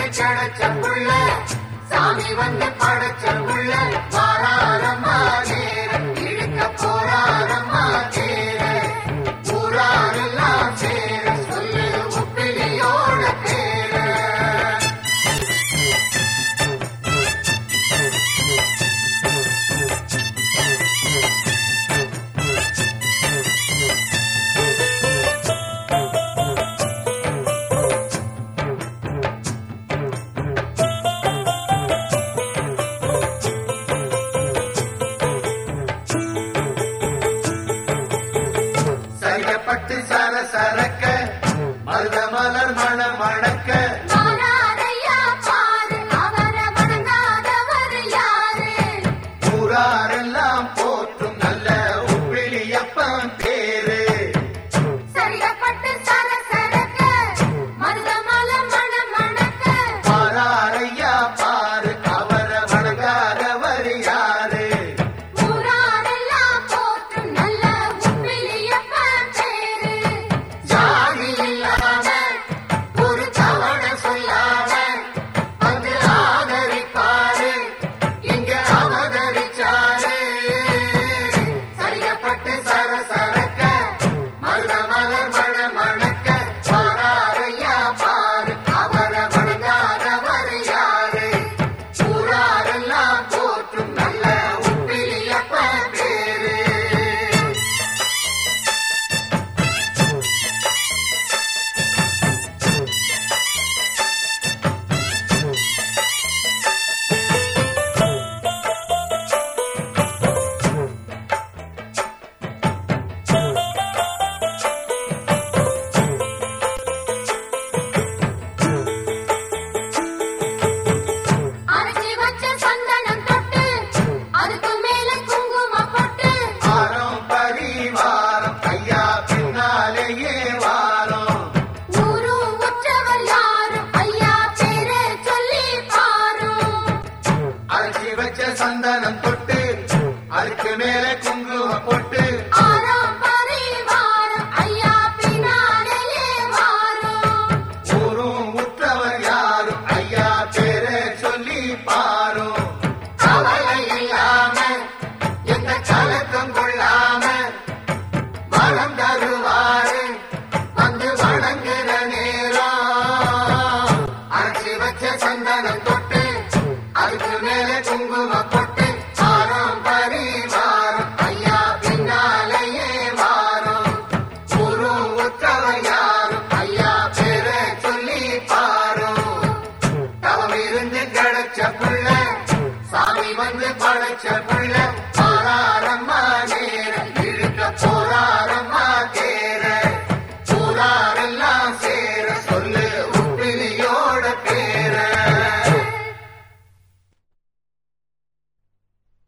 கிடைச்ச புள்ள சாமி வந்து படைச்ச புள்ள வாராரம்மா நேர இழுக்க போறாரம்மா தேர ஊராரெல்லாம் சேர சொல்லு உப்பிலியோட பேர. சரிகப்பட்டு சர சரக்க மருத மலர் மண மணக்க ஊராரெல்லாம் போற்றும் நல்ல உப்பிலியப்பன் பேரு. சரிகப்பட்டு சர சரக்க மருத மலர் மண மணக்க பாராரையா பாரு அவர வணங்காதவர் யாரு. ஊராரெல்லாம் போற்றும் நல்ல உப்பிலியப்பன் பேரு. ஜாதி இல்லாம ஒரு தவண சொல்லாம வந்து ஆதரிப்பாரு இங்க அவதரிச்சாரு. சரிகப்பட்டு சர சரக்க மருத மலர் மண மணக்க பாராரையா பாரு அவர வணங்காதவர் யாரு. ஊராரெல்லாம் போற்றும் நல்ல உப்பிலியப்பன் பேரு. அரைச்சி வச்ச சந்தனம் தொட்டு அதுக்கு மேல குங்குமம் போட்டு ஆரம் பரிவாரம் ஐயா பின்னாலேயே வாரம். ஊரு உற்றவர் யாரும் ஐயா பேரை சொல்லி பாரும். அரைச்சி வச்ச சந்தனம் தொட்டு அதுக்கு மேல குங்குமம் போட்டு ஆரம் பரிவாரம் ஐயா பின்னாலேயே வாரும். ஊரும் உற்றவர் யாரும் ஐயா பேரை சொல்லி பாரும். கவலை இல்லாம எந்த கலக்கம் கொள்ளாம வரம் தருவாரு வந்து வணங்குற நேரம். அரைச்சி வச்ச சந்தனம் தொட்டு அதுக்கு மேல குங்குமம் போட்டு ஆரம் பரிவாரம் ஐயா பின்னாலேயே வாரம். ஊரும் உற்றவர் யாரும் ஐயா பேரை சொல்லி பாரும். தவம் இருந்து கிடைச்ச புள்ள சாமி வந்து படைச்ச புள்ள பாராரம்மா நேர இழுக்க போறாரம்மா தேர ஊராரெல்லாம் சேர சொல்லு உப்பிலியோட பேர.